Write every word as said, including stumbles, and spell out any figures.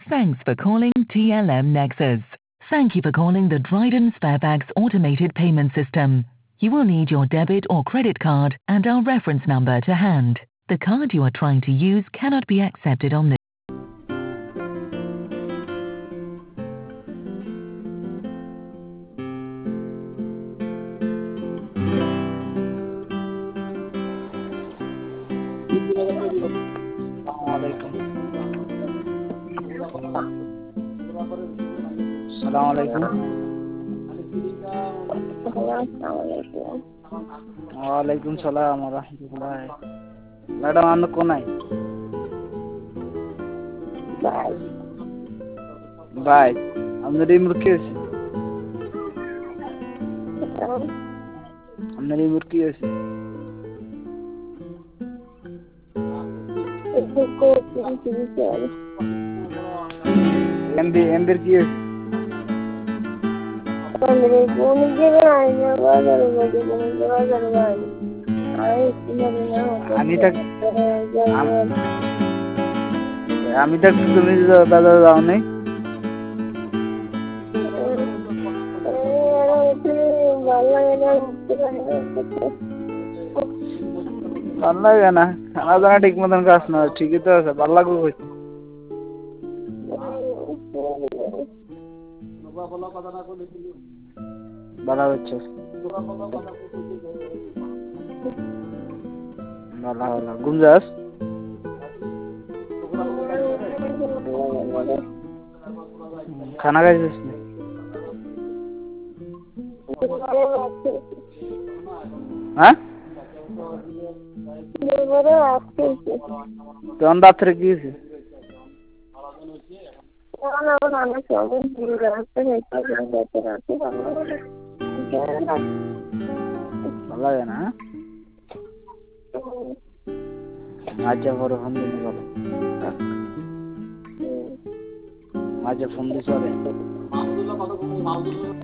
Thanks for calling T L M Nexus. Thank you for calling the Dryden Sparebags automated payment system. You will need your debit or credit card and our reference number to hand. The card you are trying to use cannot be accepted on this. वालेकुम सलाम व रहमतुल्लाह। Madam आंदो कोनाय bye bye हमने remove किए हमने remove किए एमबी एमबी किए আমি tak আমি tak তুমি দাদা যাও নাই ভাল লাগে না খানা দানা ঠিক মতন খাস না ঠিকই তো আছে ভাল লাগবে কইতে ভালো হচ্ছে ভালো ভালো ঘুম যাস খানা খাইছিস হ্যাঁ কোন রাত্রে গিয়েছে ভালো লাগে না আচ্ছা বড় ফোন দিন বলো আচ্ছা ফোন দিছ